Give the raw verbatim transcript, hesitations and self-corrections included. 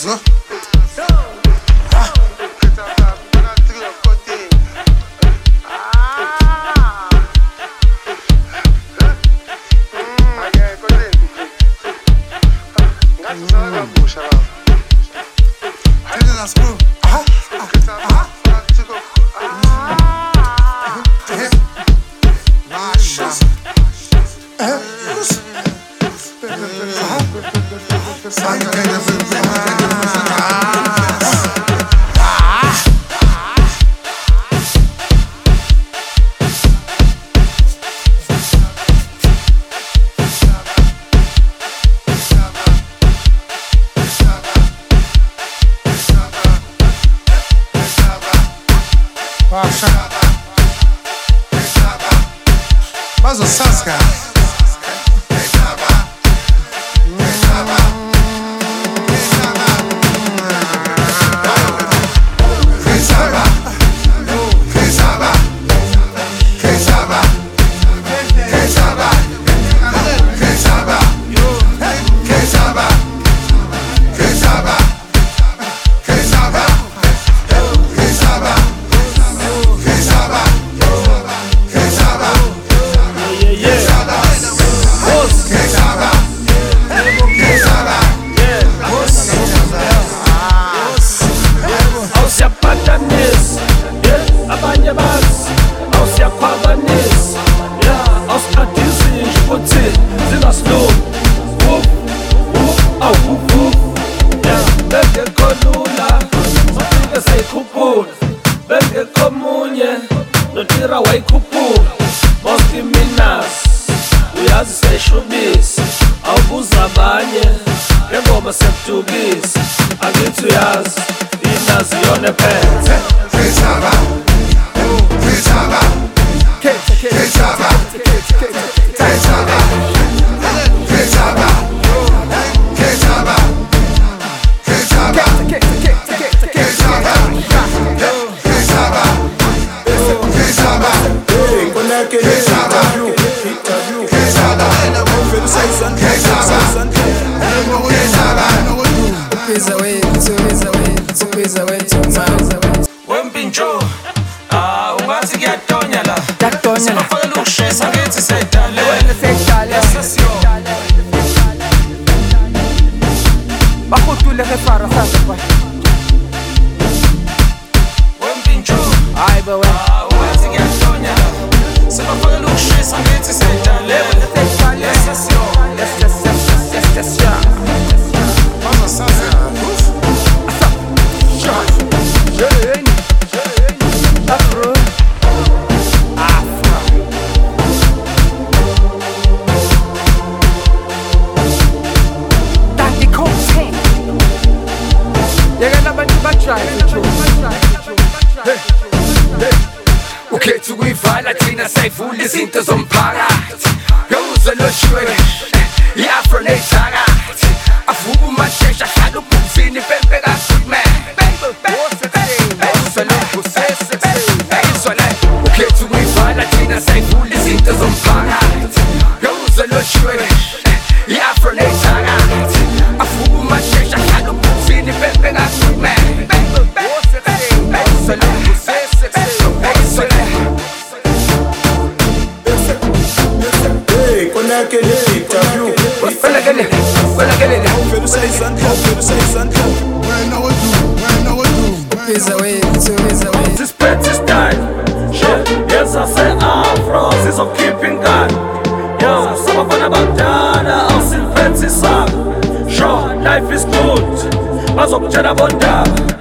Zo. Mas o Sasca notira wayikhuphula Moski Minas uyazi seshubisi awubuza abanye ngengoma sekudukisa angithi uyazi inazi yona phethe Khethaba Khethaba Khethaba Khethaba Khethaba Khethaba Khethaba Wempintsho ah ungathi kuyatonya la singafaka lukushesa ngithi sedale bakhutule gefara sasa kwa Wempintsho hayi bawe ah ungathi kuyatonya la singafaka lukushesa ngithi sedale ukhetha ukuyivala thina sayivula izinto zomphakathi yawuze loshwe i-afro neyithakathi avuka umashesha ahlala ubhuzini pempe kagoodman ukhetha ukuyivala thina sayivula izinto zomphakathi yawuze loshwe i-afro neyithakathi avuka umashesha ahlala ubhuzini pempe kagoodman This petty style shit yes I say afro sizokhipha ingane yo sabafana badala awusiliphethe isaka sure life is good bazokutshela bondaba